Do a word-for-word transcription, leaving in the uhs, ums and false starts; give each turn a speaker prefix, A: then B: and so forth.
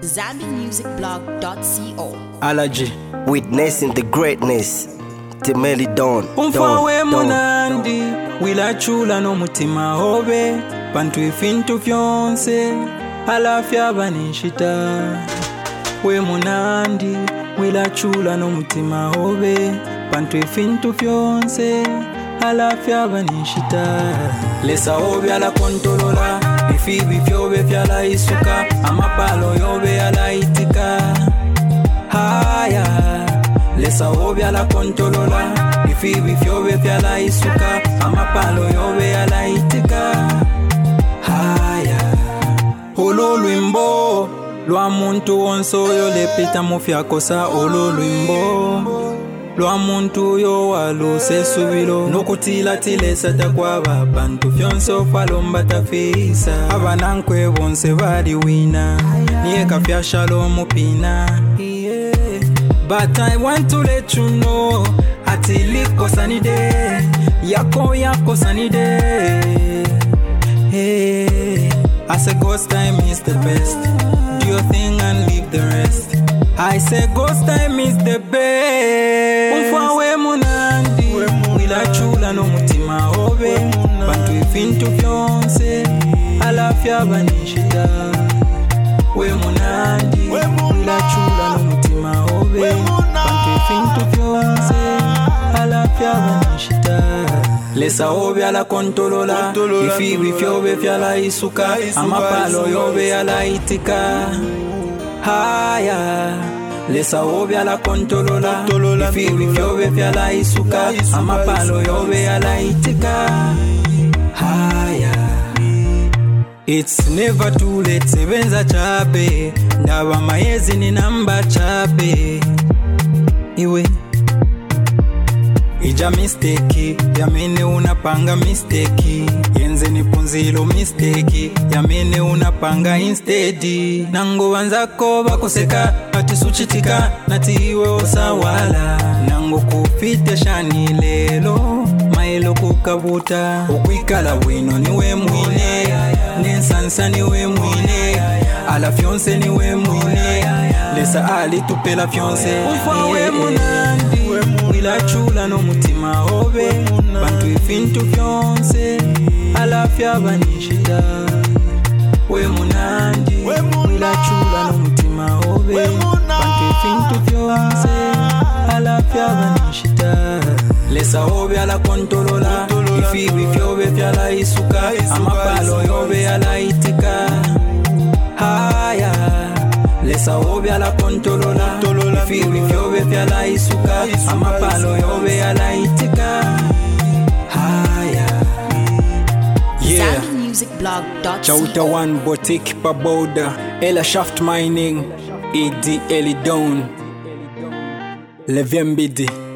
A: zambian music blog dot co.
B: Allergy.
C: Witnessing the greatness. Timely Dawn.
B: Umfawe munandi wilachula no mutima hobe bantu ifintu vyonse alafya banishita. We munandi wilachula no mutima hobe bantu ifintu vyonse alafya banishita. Lesa hobe ala kontolola ifibi vyobe vyala isuka amapalo yobe ala itika. Haya lesa hobe ala kontolola ifibi vyobe vyala isuka amapalo yobe ala itika. Haya olo lwimbo lwa muntu wonso yo lepita mufya kosa. Olo lwimbo lwa muntu yo waluse subilo nokutila tilesa takwaba bantu fyonso falomba tafisa. Abanankwe bonse bali wina niye kafya shalom pina. Yeah. But I want to let you know atiliko sanide yako yako sanide. Hey, I say ghost time is the best. Do your thing and leave the rest. I say ghost time is the best. Umfawe munandi wilachula no mutima hobe bantu ifintu vyonse alafya banishita. We munandi wilachula no mutima hobe bantu ifintu vyonse alafya banishita. Lesa hobe ala kontolola ifibi vyobe vyala isuka amapalo yobe ala itika. Haya lesa hobe ala kontolola ifibi vyobe vyala isuka amapalo yobe ala itika. Haya it's never too late sebenza chape ndaba mayezi ni namba chape. Iwe ija mistake yamene unapanga mistake yenze nipunzilo mistake yamene unapanga instead. Nango wanzako bakoseka ati suchitika nati iwe osawala. Nango kufite shani lelo mailo kukabuta ukwikala wino niwe mwine nensansa niwe mwine ala fyonse niwe mwine lesa ali tupela fyonse. Umfawe munandi wilachula no mutima hobe bantu ifintu vyonse alafya banishita. We munandi wilachula no mutima hobe bantu ifintu vyonse alafya banishita. Lesa hobe ala kontolola ifibi vyobe vyala isuka amapalo yobe ala itika. Haya lesa hobe ala kontolola ifibi vyobe vyala isuka amapalo yobe ala itika. Haya yeah.
A: zambian music blog dot
B: Chauta
A: co.
B: one boutique paboda Ela Shaft Mining E D Eli Dawn Leviambidi.